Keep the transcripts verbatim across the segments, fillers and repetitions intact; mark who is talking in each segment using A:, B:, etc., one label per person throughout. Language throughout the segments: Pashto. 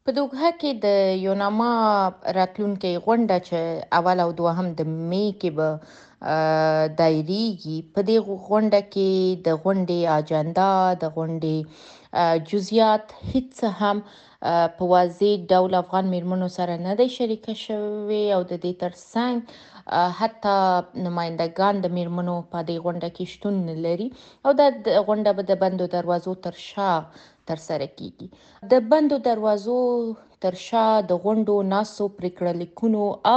A: په دوحه کې د یوناما راتلونکې غونډه چې اول او دوهم د می کې به ا، دایریږي. په دې غونډه کې د غونډې اجنډا د غونډې ا، جزئیات هیڅ هم ا، په واضح ډول افغان میرمنو سره نه دی شریکه شوی او د دې ترڅنګ ا، حتی نمائندگان د میرمنو په دې غونډه کې شتون نه لري او دا د غونډه به د بندو دروازو تر شا ترسره کیږي. د بندو دروازو تر شا د غونډو ناسو پریکړه لیکونو او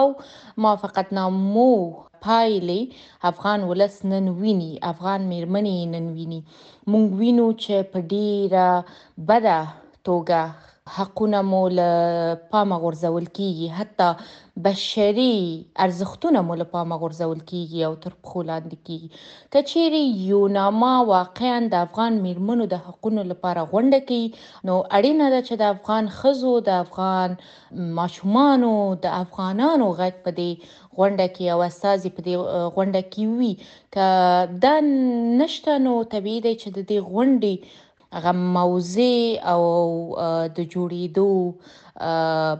A: موافقتنامو پایلې افغان ولس نن ویني، افغان میرمنې نن ویني. مونږ وینو چې په ډیره بده توګه حقونه مو له پامه غورځول کیږي، حتی بشري ارزښتونه مو له پامه غورځول کیږي او تر پښو لاندې کیږي. که چیرې یوناما واقعا د افغان میرمنو د حقونو لپاره غونډه کوي، نو اړینه ده چې د افغان ښځو، د افغان ماشومانو، د افغانانو غږ په دې غونډه کې او استازي په دې غونډه کې وي. که دا نشته نو طبیعي دی چې د دې غونډې هغه موضوع او ا، د جوړېدو ا،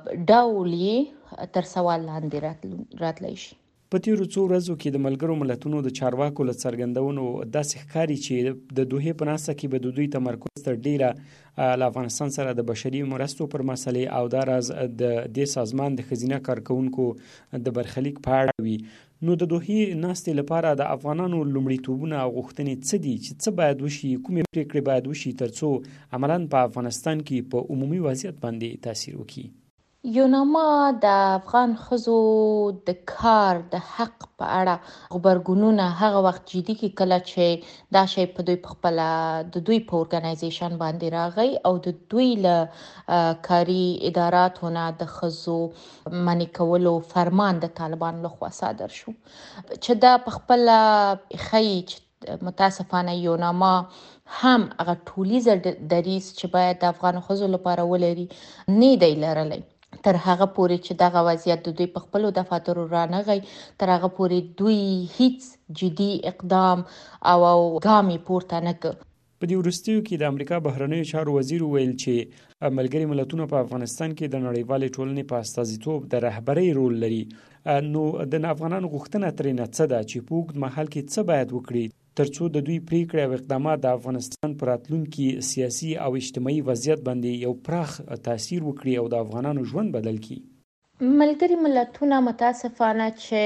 A: ډول یې تر سوال لاندې راتل- راتلی شي.
B: په تیرو څو ورځو کې د ملګرو ملتونو د چارواکو له څرګندونو داسې ښکاري چې د دوحې په ناسته کې به د دوی تمرکز تر ډیره له افغانستان سره د بشري مرستو پر مسلې او دا راز د دې سازمان د ښځینه کارکونکو د برخلیک په اړه وي. نو د دوحې ناستې لپاره د افغانانو لومړیتوبونه او غوښتنې څه دي چې څه باید وشي، کومې پریکړې باید وشي ترڅو عملاً په افغانستان کې په عمومي وضعیت باندې تاثیر وکړي؟
A: یوناما د افغان ښځو د کار د حق په اړه غبرګونونه هغه وخت جدي کې کله چې دا شی په دوی په خپل د دوی په ارګنایزیشن باندې راغی او د دوی له ا، کاري اداراتو نه د ښځو منع کولو فرمان د طالبان لخوا صادر شو، چې دا په خپل ښیي چې متاسفانه یوناما هم هغه ټولیزه د- دریځ چې باید د افغان ښځو لپاره ولري نه دی لرلی. تر هغه پورې چې دغه وضعیت د دوی په خپلو دفاترو رانغی، تر هغه پورې دوی هیڅ جدي اقدام او او ګام یې پورته نه کړ.
B: په دې وروستیو کې د امریکا بهرنیو چارو وزیر وویل چې ملګري ملتونه په افغانستان کې د نړیوالې ټولنې په استازیتوب د رهبرۍ رول لري. نو د افغانانو غوښتنه ترېنه څه ده چې په اوږد مهال کې څه باید وکړي ترڅو د دوی پریکړې او اقدامات د افغانستان پر راتلونکي سیاسي او اجتماعي وضعیت باندې یو پراخ تاثیر وکړي او د افغانانو ژوند بدل کړي؟
A: ملګري ملتونه متاسفانه چې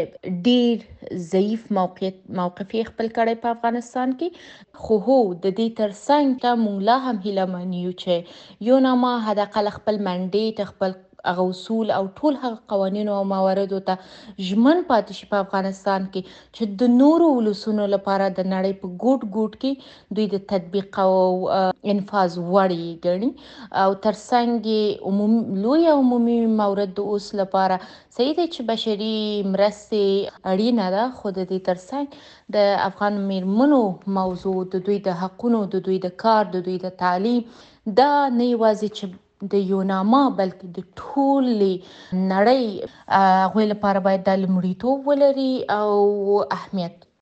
A: ډیر ضعیف موقعیت موقف یې خپل کړی په افغانستان کې، خو هو د دې ترڅنګ ته مونږ لا هم هیله من یو چې یوناما حداقل خپل منډیټ، خپل هغه اصول او ټول هغه قوانینو او مواردو ته ژمن پاتې شي په افغانستان کې چې د نورو ولسونو لپاره د نړۍ په ګوټ ګوټ کې دوی د تطبیق او ا، انفاذ وړ یې ګڼي او ترڅنګ یې عمومي لوی عمومي مورد د اوس لپاره صحیح دی چې بشري مرستې اړینه ده، خو د دې ترڅنګ د افغان میرمنو موضوع، د دوی د حقونو، د دوی د کار، د دوی د تعلیم، دا نه یوازې چې د یوناما بلکې د ټولې نړۍ ا، هغوی لپاره باید د لومړیتوب ولري او اهمیت